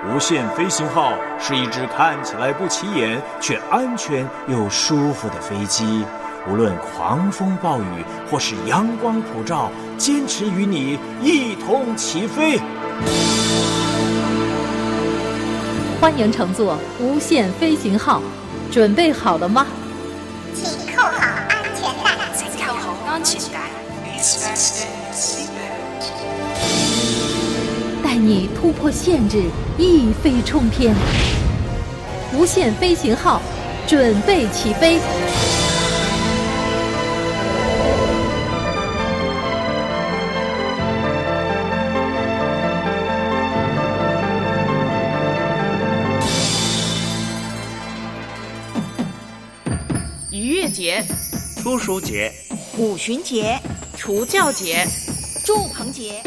无限飞行号是一只看起来不起眼却安全又舒服的飞机，无论狂风暴雨或是阳光普照，坚持与你一同起飞。 欢迎乘坐无限飞行号，准备好了吗？ 请扣好安全带。 请扣好安全帶。 带你突破限制，一飞冲天。无限飞行号，准备起飞。 逾越节、 初熟节、 五旬节、 除酵节、 祝棚节，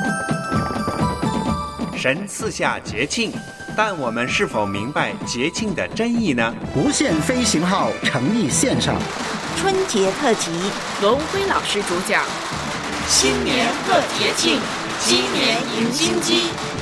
神赐下节庆，但我们是否明白节庆的真意呢？ 无限飞行号诚意献上春节特辑， 罗文辉老师主讲。新年贺节庆，鸡年迎新机。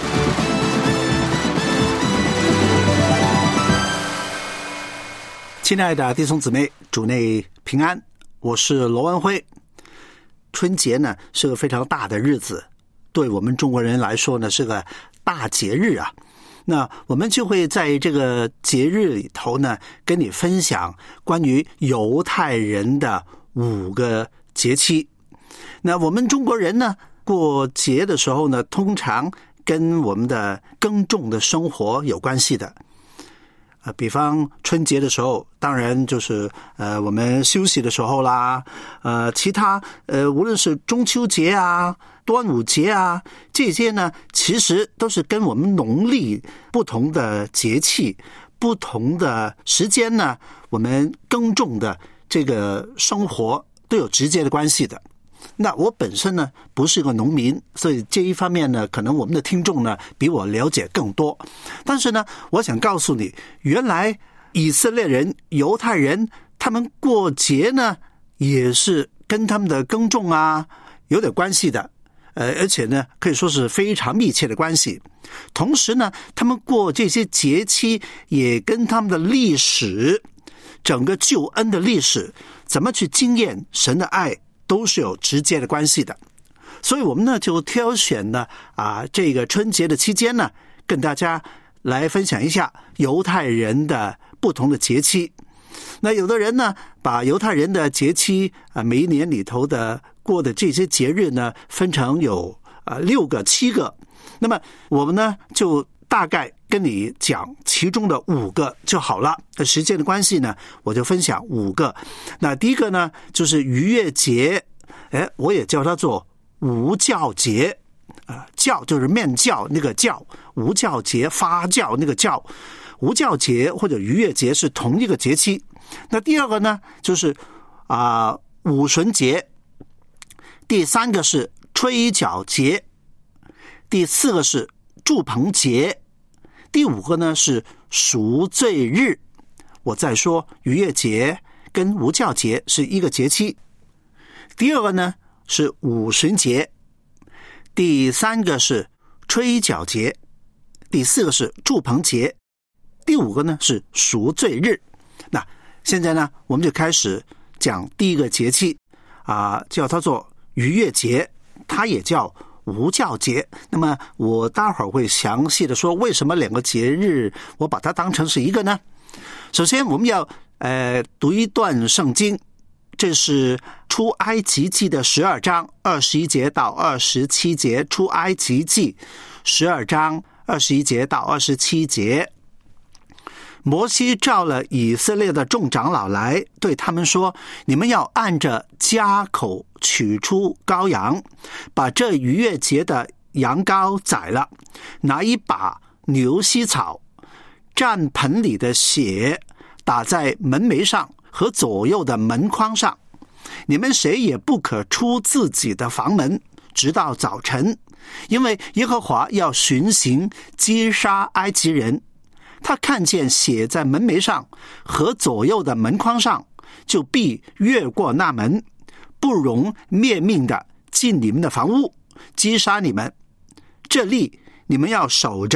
亲爱的弟兄姊妹，主内平安，我是罗文辉。春节呢是个非常大的日子，对我们中国人来说呢是个大节日啊。那我们就会在这个节日里头呢，跟你分享关于犹太人的5个节期。那我们中国人呢，过节的时候呢，通常跟我们的耕种的生活有关系的。比方春节的时候，当然就是我们休息的时候啦。其他无论是中秋节啊、端午节啊，这些呢，其实都是跟我们农历不同的节气、不同的时间呢，我们耕种的这个生活都有直接的关系的。那我本身呢不是个农民，所以这一方面呢，可能我们的听众呢比我了解更多。但是呢，我想告诉你，原来以色列人、犹太人他们过节呢，也是跟他们的耕种啊有点关系的，而且呢可以说是非常密切的关系。同时呢，他们过这些节期也跟他们的历史，整个救恩的历史，怎么去经验神的爱，都是有直接的关系的。所以我们呢就挑选了这个春节的期间呢，跟大家来分享一下犹太人的不同的节期。那有的人呢把犹太人的节期每一年里头的过的这些节日呢分成有6个7个，那么我们呢就大概跟你讲其中的5个就好了。时间的关系呢，我就分享5个。那第一个呢就是逾越节，我也叫它做无酵节。酵就是面酵那个酵，无酵节发酵那个酵。无酵节或者逾越节是同一个节期。那第二个呢就是五旬节，第3个是吹角节，第4个是祝棚节，第5个呢是赎罪日。我再说，逾越节跟无酵节是一个节期。第2个呢是五旬节，第3个是吹角节，第4个是祝棚节，第5个呢是赎罪日。那现在呢我们就开始讲第一个节气叫它做逾越节，它也叫无酵节。那么我待会儿会详细的说为什么2个节日我把它当成是一个呢。首先我们要读一段圣经，这是出埃及记的12章21节到27节。出埃及记12章21节到27节。摩西召了以色列的众长老来，对他们说，你们要按着家口取出羔羊，把这逾越节的羊羔宰了，拿一把牛膝草，蘸盆里的血，打在门楣上和左右的门框上。你们谁也不可出自己的房门，直到早晨，因为耶和华要巡行击杀埃及人。他看见血在门楣上和左右的门框上，就必越过那门，不容灭命的进你们的房屋，击杀你们。这例你们要守着，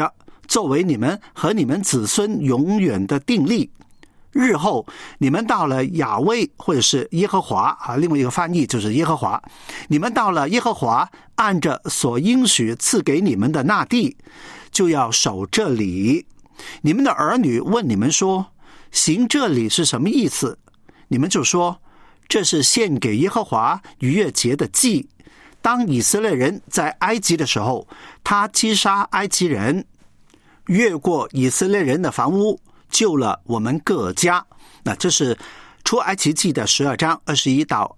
作为你们和你们子孙永远的定例。日后你们到了亚威或者是耶和华啊，另外一个翻译就是耶和华，你们到了耶和华按着所应许赐给你们的那地，就要守这里。你们的儿女问你们说，行这里是什么意思？你们就说，这是献给耶和华逾越节的祭。当以色列人在埃及的时候，他击杀埃及人，越过以色列人的房屋，救了我们各家。那这是出埃及记的12章21到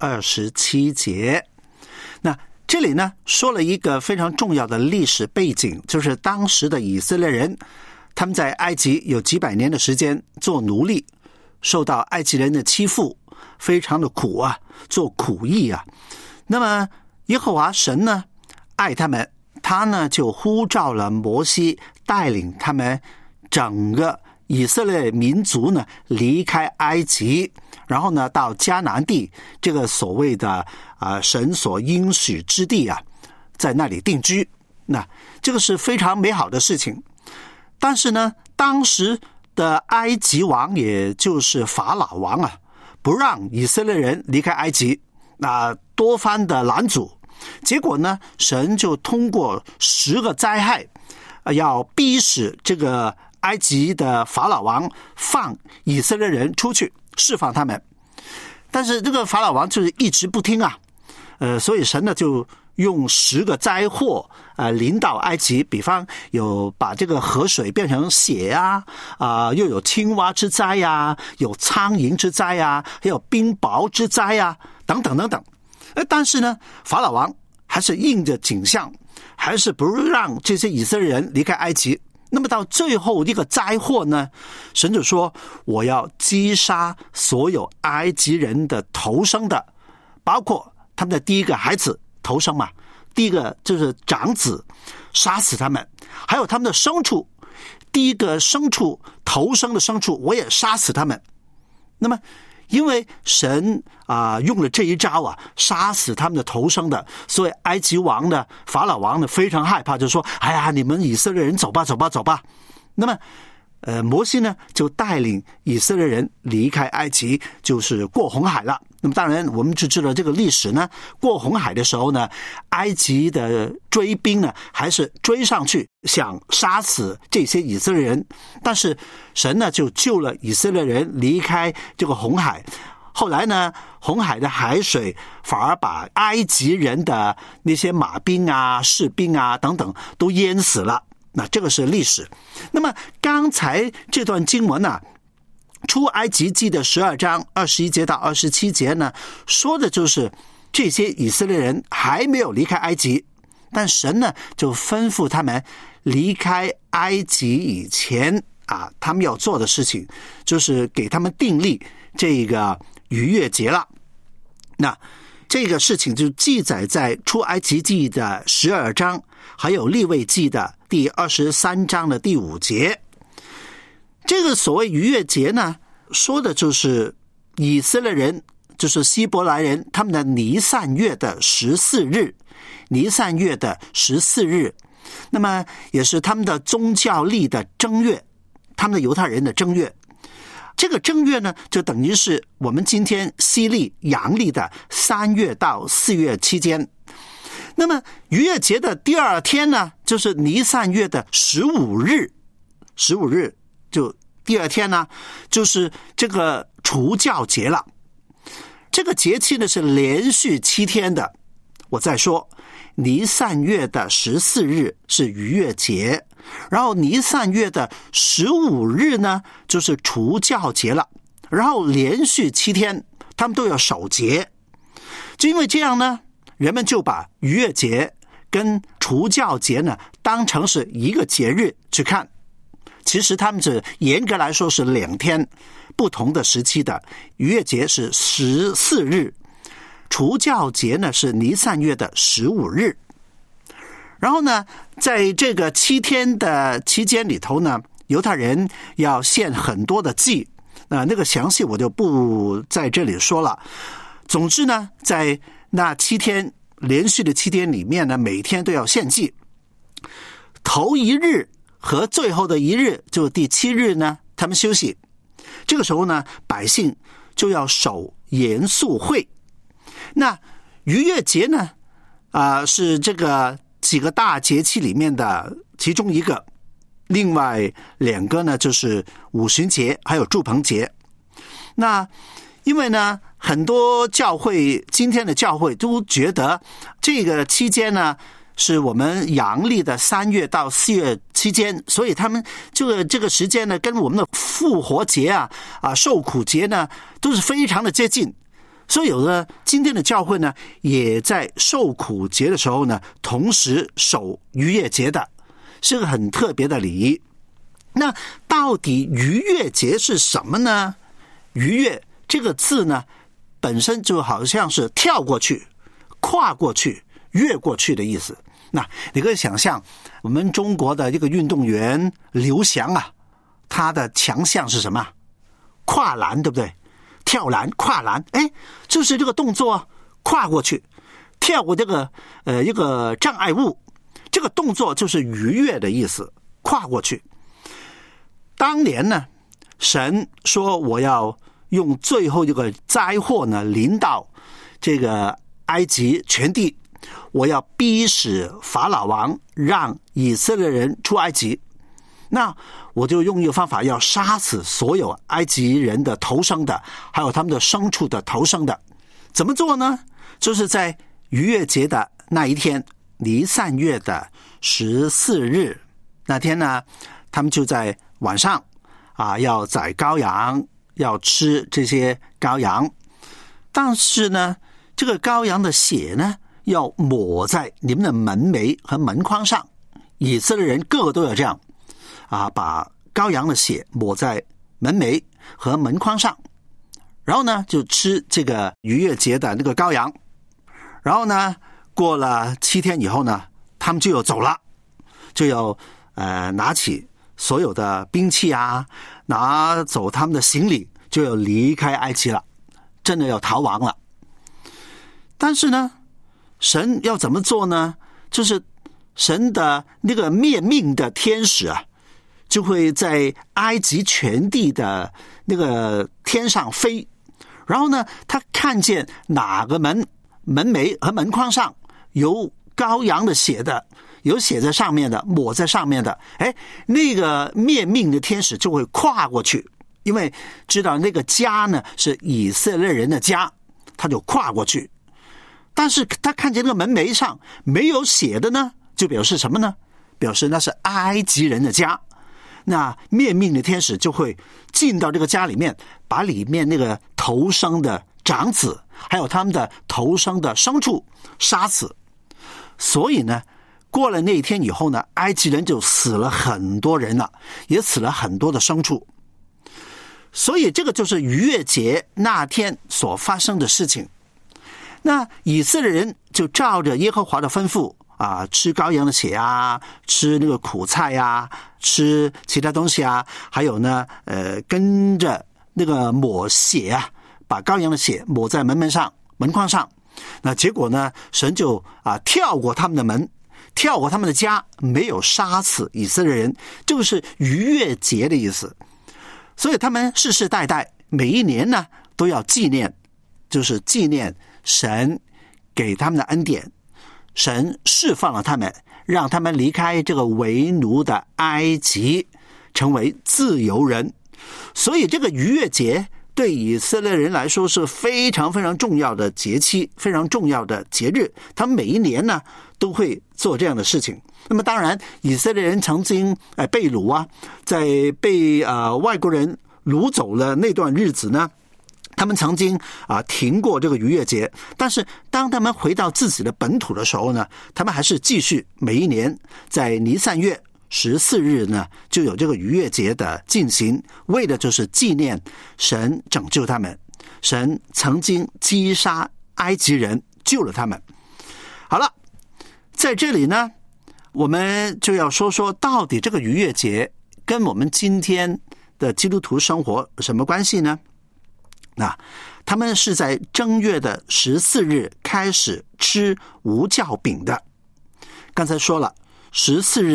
27节。那这里呢说了一个非常重要的历史背景，就是当时的以色列人，他们在埃及有几百年的时间做奴隶，受到埃及人的欺负，非常的苦啊，做苦役啊。那么耶和华神呢爱他们，他呢就呼召了摩西，带领他们整个以色列民族呢离开埃及，然后呢到迦南地，这个所谓的神所应许之地啊，在那里定居。那这个是非常美好的事情。但是呢，当时的埃及王，也就是法老王啊，不让以色列人离开埃及，多番的拦阻。结果呢，神就通过10个灾害，要逼使这个埃及的法老王放以色列人出去，释放他们。但是这个法老王就是一直不听啊，所以神呢就用10个灾祸临到埃及，比方有把这个河水变成血啊，又有青蛙之灾啊，有苍蝇之灾啊，还有冰雹之灾啊，等等等等。但是呢，法老王还是应着景象，还是不让这些以色列人离开埃及。那么到最后一个灾祸呢，神就说，我要击杀所有埃及人的头生的，包括他们的第一个孩子头生嘛，第一个就是长子，杀死他们，还有他们的牲畜，第一个牲畜头生的牲畜我也杀死他们。那么因为神用了这一招啊，杀死他们的头生的，所以埃及王呢，法老王呢非常害怕，就说，哎呀，你们以色列人走吧走吧走吧。那么摩西呢就带领以色列人离开埃及，就是过红海了。那么当然我们就知道这个历史呢，过红海的时候呢，埃及的追兵呢还是追上去想杀死这些以色列人，但是神呢就救了以色列人离开这个红海。后来呢，红海的海水反而把埃及人的那些马兵啊、士兵啊等等都淹死了。那这个是历史。那么刚才这段经文呢，出埃及记的12章21节到27节呢，说的就是这些以色列人还没有离开埃及，但神呢就吩咐他们离开埃及以前他们要做的事情就是给他们订立这个逾越节了。那这个事情就记载在出埃及记的12章，还有利未记的第23章的第5节。这个所谓逾越节呢，说的就是以色列人，就是希伯来人，他们的尼散月的14日，尼散月的14日，那么也是他们的宗教历的正月，他们的犹太人的正月。这个正月呢，就等于是我们今天西历阳历的3月到4月期间。那么逾越节的第二天呢，就是尼散月的15日，15日就第二天呢，就是这个除酵节了。这个节气呢是连续7天的。我再说，尼散月的14日是逾越节，然后尼散月的15日呢就是除酵节了，然后连续7天他们都要守节。就因为这样呢，人们就把逾越节跟除酵节呢当成是一个节日去看。其实他们这严格来说是2天不同的时期的，逾越节是14日，除酵节呢是尼散月的15日。然后呢，在这个7天的期间里头呢，犹太人要献很多的祭，那个详细我就不在这里说了。总之呢，在那7天连续的7天里面呢，每天都要献祭。头1日和最后的一日，就第7日呢，他们休息。这个时候呢，百姓就要守严肃会。那逾越节呢，是这个几个大节期里面的其中一个，另外2个呢就是五旬节还有住棚节。那因为呢，很多教会今天的教会都觉得这个期间呢是我们阳历的3月到4月期间，所以他们这个时间呢跟我们的复活节受苦节呢都是非常的接近。所以有的今天的教会呢也在受苦节的时候呢同时守逾越节的，是个很特别的礼仪。那到底逾越节是什么呢？逾越这个字呢本身就好像是跳过去、跨过去、越过去的意思。那你可以想象我们中国的这个运动员刘翔他的强项是什么？跨栏，对不对？跳栏、跨栏，就是这个动作跨过去，跳过这个一个障碍物，这个动作就是逾越的意思，跨过去。当年呢，神说我要用最后一个灾祸呢临到这个埃及全地，我要逼使法老王让以色列人出埃及。那我就用一个方法，要杀死所有埃及人的头生的，还有他们的牲畜的头生的。怎么做呢？就是在逾越节的那一天，尼散月的14日那天呢，他们就在晚上要宰羔羊，要吃这些羔羊。但是呢，这个羔羊的血呢要抹在你们的门楣和门框上。以色列人个个都要这样把羔羊的血抹在门楣和门框上，然后呢就吃这个逾越节的那个羔羊。然后呢过了7天以后呢，他们就要走了，就要拿起所有的兵器拿走他们的行李，就要离开埃及了，真的要逃亡了。但是呢，神要怎么做呢？就是神的那个灭命的天使就会在埃及全地的那个天上飞，然后呢他看见哪个门楣和门框上有羔羊的血的，有血在上面的，抹在上面的，那个灭命的天使就会跨过去，因为知道那个家呢是以色列人的家，他就跨过去。但是他看见那个门楣上没有血的呢，就表示什么呢？表示那是埃及人的家。那灭命的天使就会进到这个家里面，把里面那个头生的长子还有他们的头生的牲畜杀死。所以呢，过了那一天以后呢，埃及人就死了很多人了，也死了很多的牲畜。所以这个就是逾越节那天所发生的事情。那以色列人就照着耶和华的吩咐吃羔羊的血吃那个苦菜吃其他东西还有呢跟着那个抹血把羔羊的血抹在门上门框上。那结果呢，神就跳过他们的门，跳过他们的家，没有杀死以色列人，这个是逾越节的意思。所以他们世世代代每一年呢都要纪念，就是纪念神给他们的恩典，神释放了他们，让他们离开这个为奴的埃及，成为自由人。所以这个逾越节对以色列人来说是非常非常重要的节期，非常重要的节日，他们每一年呢都会做这样的事情。那么当然以色列人曾经被掳在被外国人掳走了那段日子呢，他们曾经停过这个逾越节，但是当他们回到自己的本土的时候呢，他们还是继续每一年在尼散月14日呢就有这个逾越节的进行，为的就是纪念神拯救他们，神曾经击杀埃及人，救了他们。好了，在这里呢我们就要说说到底这个逾越节跟我们今天的基督徒生活有什么关系呢？他们是在正月的14日开始吃无酵饼的。刚才说了14日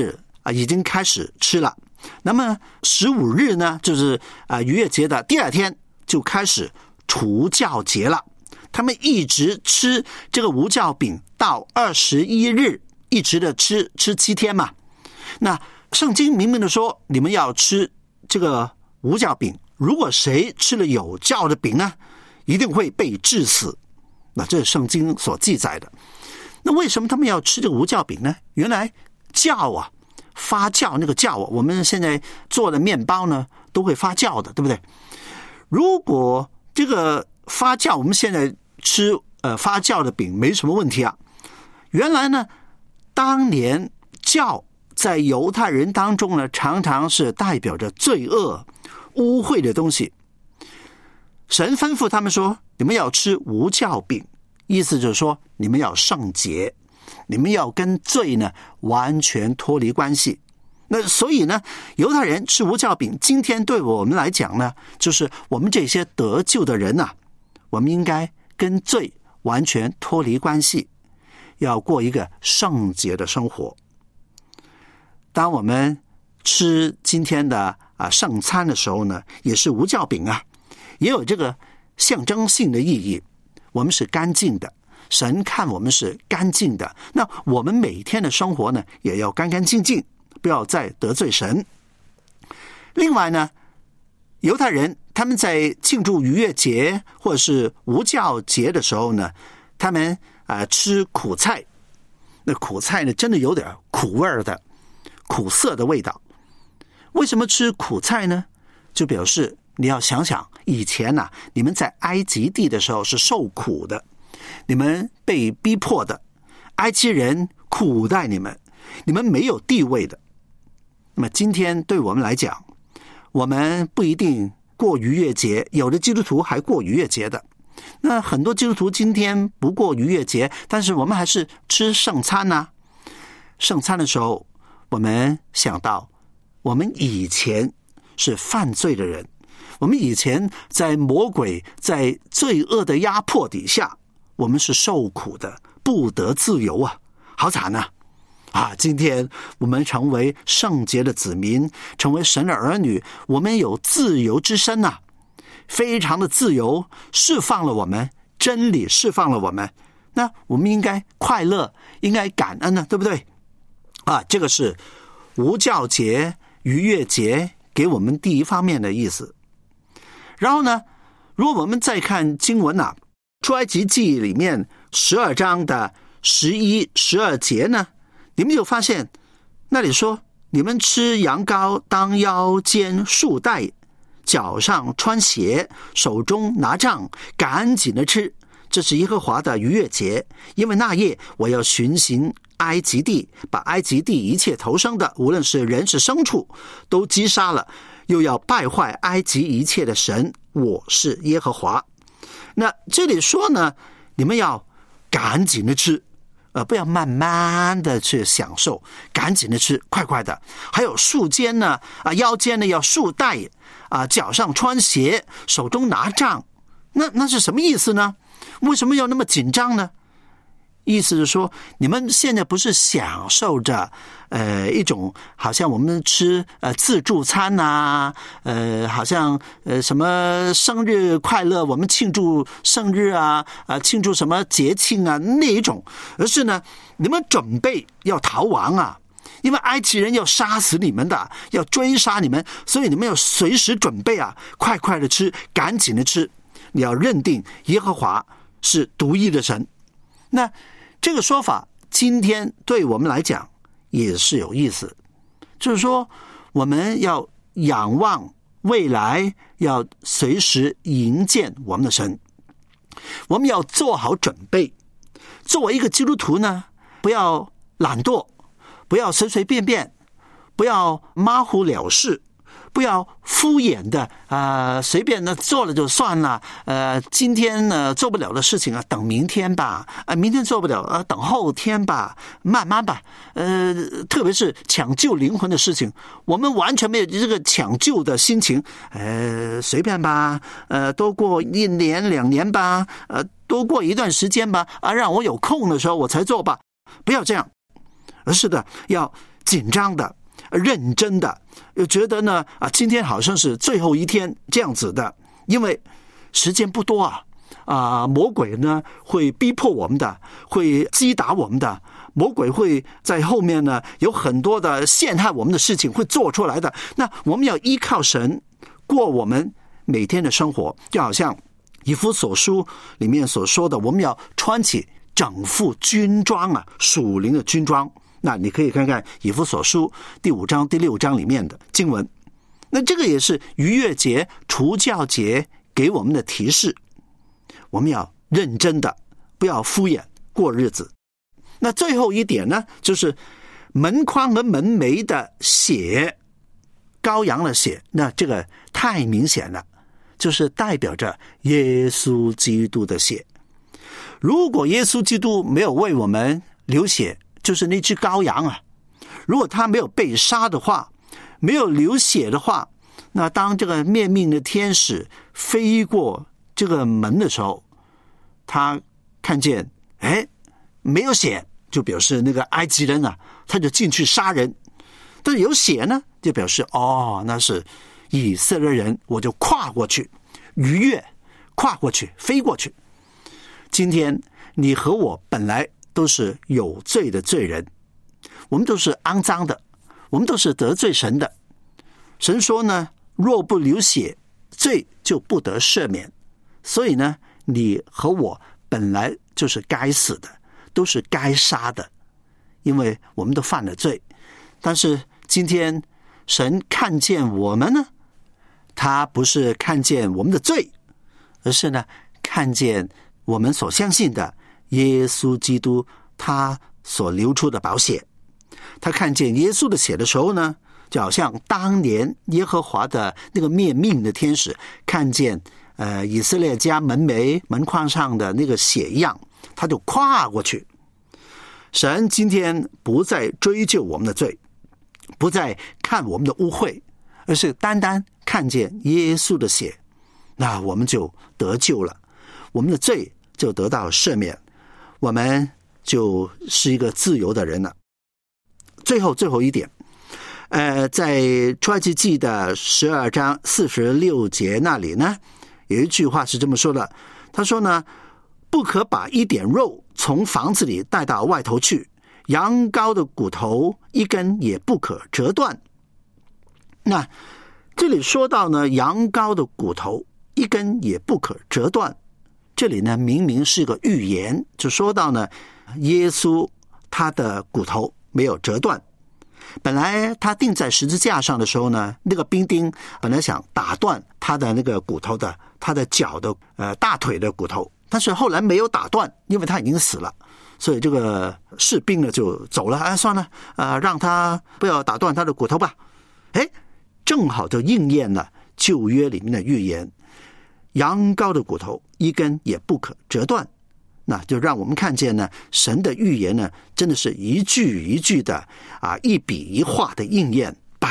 已经开始吃了。那么15日呢，就是逾越节的第2天就开始除酵节了。他们一直吃这个无酵饼到21日，一直的吃7天嘛。那圣经明明的说，你们要吃这个无酵饼，如果谁吃了有酵的饼呢，一定会被治死。那这是圣经所记载的。那为什么他们要吃这个无酵饼呢？原来酵啊，发酵那个酵啊，我们现在做的面包呢都会发酵的，对不对？如果这个发酵，我们现在吃发酵的饼没什么问题啊。原来呢，当年酵在犹太人当中呢，常常是代表着罪恶、污秽的东西。神吩咐他们说，你们要吃无酵饼，意思就是说你们要圣洁，你们要跟罪呢完全脱离关系。那所以呢，犹太人吃无酵饼，今天对我们来讲呢，就是我们这些得救的人啊，我们应该跟罪完全脱离关系，要过一个圣洁的生活。当我们吃今天的圣餐的时候呢，也是无酵饼啊，也有这个象征性的意义。我们是干净的，神看我们是干净的，那我们每天的生活呢，也要干干净净，不要再得罪神。另外呢，犹太人他们在庆祝逾越节或者是无酵节的时候呢，他们吃苦菜。那苦菜呢，真的有点苦味的、苦涩的味道。为什么吃苦菜呢？就表示你要想想，以前你们在埃及地的时候是受苦的，你们被逼迫的，埃及人苦待你们，你们没有地位的。那么今天对我们来讲，我们不一定过逾越节，有的基督徒还过逾越节的。那很多基督徒今天不过逾越节，但是我们还是吃圣餐啊。圣餐的时候，我们想到我们以前是犯罪的人，我们以前在魔鬼在罪恶的压迫底下，我们是受苦的，不得自由啊，好惨啊！今天我们成为圣洁的子民，成为神的儿女，我们有自由之身啊，非常的自由，释放了我们，真理释放了我们，那我们应该快乐，应该感恩呢，对不对？这个是无酵节、逾越节给我们第一方面的意思。然后呢，如果我们再看经文出埃及记里面12章的11、12节呢，你们就发现那里说，你们吃羊羔当腰间束带，脚上穿鞋，手中拿杖，赶紧的吃，这是耶和华的逾越节。因为那夜我要巡行埃及地，把埃及地一切头生的，无论是人是牲畜，都击杀了，又要败坏埃及一切的神，我是耶和华。那这里说呢，你们要赶紧的吃，不要慢慢的去享受，赶紧的吃，快快的。还有束肩呢，腰间呢要束带，脚上穿鞋，手中拿杖。那是什么意思呢？为什么要那么紧张呢？意思是说，你们现在不是享受着一种好像我们吃自助餐好像什么生日快乐，我们庆祝生日庆祝什么节庆那一种，而是呢，你们准备要逃亡因为埃及人要杀死你们的，要追杀你们，所以你们要随时准备快快的吃，赶紧的吃。你要认定耶和华是独一的神。那这个说法今天对我们来讲也是有意思，就是说我们要仰望未来，要随时迎见我们的神，我们要做好准备。作为一个基督徒呢，不要懒惰，不要随随便便，不要马虎了事，不要敷衍的随便的做了就算了，今天呢做不了的事情等明天吧，明天做不了等后天吧，慢慢吧，特别是抢救灵魂的事情，我们完全没有这个抢救的心情，随便吧，多过1年2年吧，多过一段时间吧，让我有空的时候我才做吧，不要这样，而是的要紧张的， 认真的，觉得呢今天好像是最后一天这样子的，因为时间不多魔鬼呢会逼迫我们的，会击打我们的，魔鬼会在后面呢有很多的陷害我们的事情会做出来的。那我们要依靠神过我们每天的生活，就好像以弗所书里面所说的，我们要穿起整副军装属灵的军装。那你可以看看以弗所书第5章第6章里面的经文，那这个也是逾越节除酵节给我们的提示，我们要认真的，不要敷衍过日子。那最后一点呢，就是门框和门楣的血，羔羊的血，那这个太明显了，就是代表着耶稣基督的血。如果耶稣基督没有为我们流血，就是那只羔羊如果他没有被杀的话，没有流血的话，那当这个灭命的天使飞过这个门的时候，他看见没有血，就表示那个埃及人他就进去杀人。但是有血呢，就表示那是以色列人，我就跨过去，逾越，跨过去，飞过去。今天你和我本来都是有罪的罪人，我们都是肮脏的，我们都是得罪神的。神说呢，若不流血，罪就不得赦免。所以呢，你和我本来就是该死的，都是该杀的，因为我们都犯了罪。但是今天神看见我们呢，他不是看见我们的罪，而是呢看见我们所相信的耶稣基督他所流出的宝血。他看见耶稣的血的时候呢，就好像当年耶和华的那个灭命的天使看见以色列家门楣门框上的那个血一样，他就跨过去。神今天不再追究我们的罪，不再看我们的污秽，而是单单看见耶稣的血，那我们就得救了，我们的罪就得到赦免，我们就是一个自由的人了。最后一点，在出埃及记的12章46节那里呢，有一句话是这么说的，他说呢，不可把一点肉从房子里带到外头去，羊羔的骨头一根也不可折断。那这里说到呢，羊羔的骨头一根也不可折断，这里呢明明是个预言，就说到呢，耶稣他的骨头没有折断。本来他钉在十字架上的时候呢，那个兵丁本来想打断他的那个骨头的，他的脚的大腿的骨头，但是后来没有打断，因为他已经死了，所以这个士兵呢就走了，算了，让他不要打断他的骨头吧。正好就应验了旧约里面的预言，羊羔的骨头一根也不可折断。那就让我们看见呢，神的预言呢，真的是一句一句的一笔一画的应验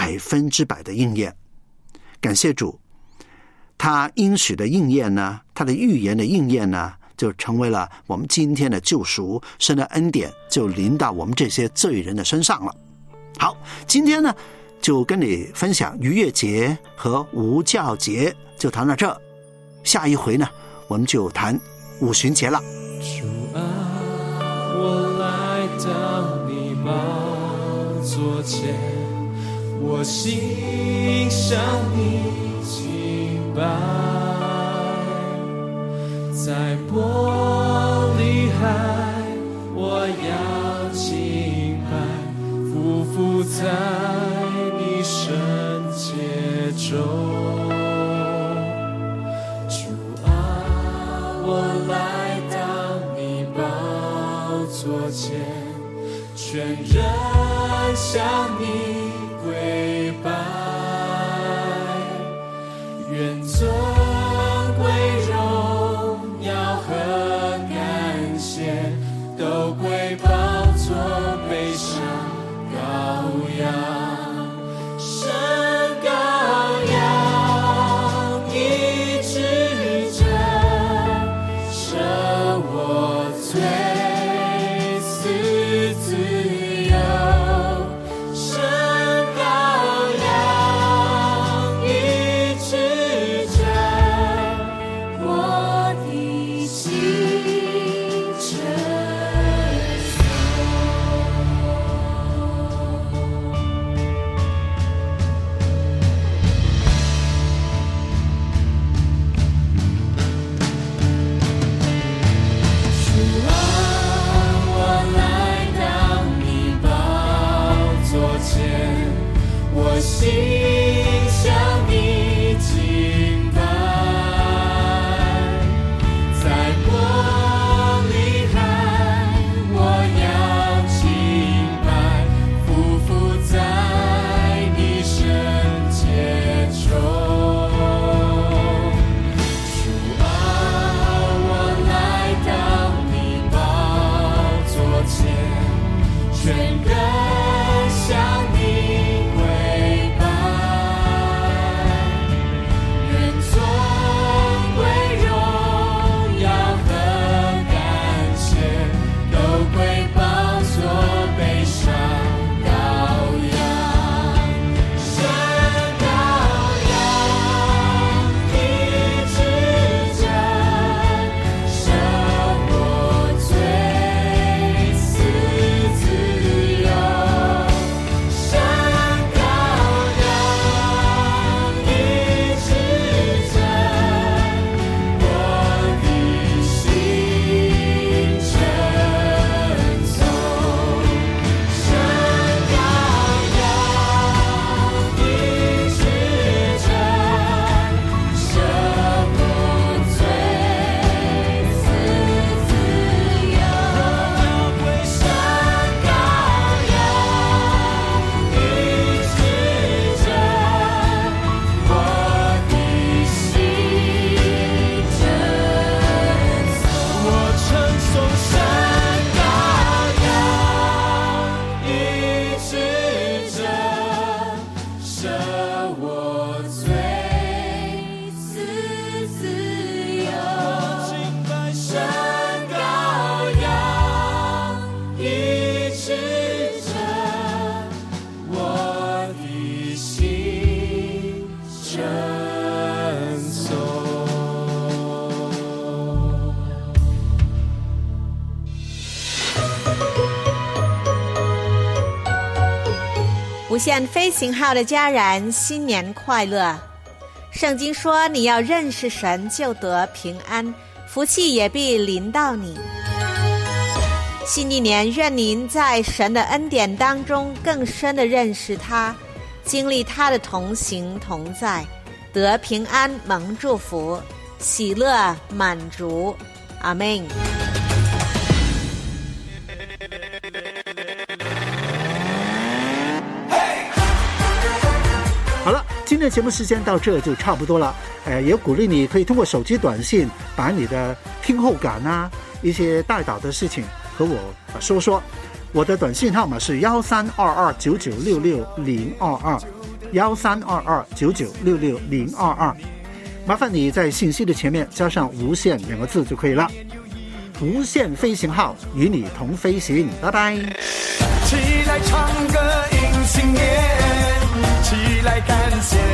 ，100%的应验。感谢主，他应许的应验呢，他的预言的应验呢，就成为了我们今天的救赎，神的恩典就临到我们这些罪人的身上了。好，今天呢就跟你分享逾越节和无酵节，就谈到这。下一回呢，我们就谈五旬节了。 主啊，我来到你宝座前，我心向你敬拜，在玻璃海我要敬拜，匍匐在你圣洁中。主啊，我来座前，全人向你跪拜，愿尊贵荣耀和感谢都归宝座背上羔羊，神羔羊你指着赦我罪，自由，神我心向你敬拜，在玻璃海，我要敬拜，匍匐在你圣洁中。主啊，我来到你宝座前，全人向你跪拜，愿尊贵荣耀和感谢都归宝座背上羔羊，神羔羊，你指着赦我罪，赐自由。神羔羊，你指着我的心称颂。神羔羊，你指着赦我罪，赐自由。神羔羊，你指着我的心称颂。我称颂神羔羊，你指着赦我罪，赐自由。神羔羊，你指着我的心称颂。 无限飞行号的家人，新年快乐！圣经说，你要认识神，就得平安，福气也必临到你。新一年，愿您在神的恩典当中更深的认识他，经历他的同行同在，得平安蒙祝福，喜乐满足。阿们。 好了，今天的节目时间到这就差不多了。也鼓励你可以通过手机短信把你的听后感啊，一些带导的事情和我说说。我的短信号码是1322996022，1322996022。麻烦你在信息的前面加上无限2个字就可以了。无限飞行号与你同飞行，拜拜。 起来唱歌迎新年，起来感谢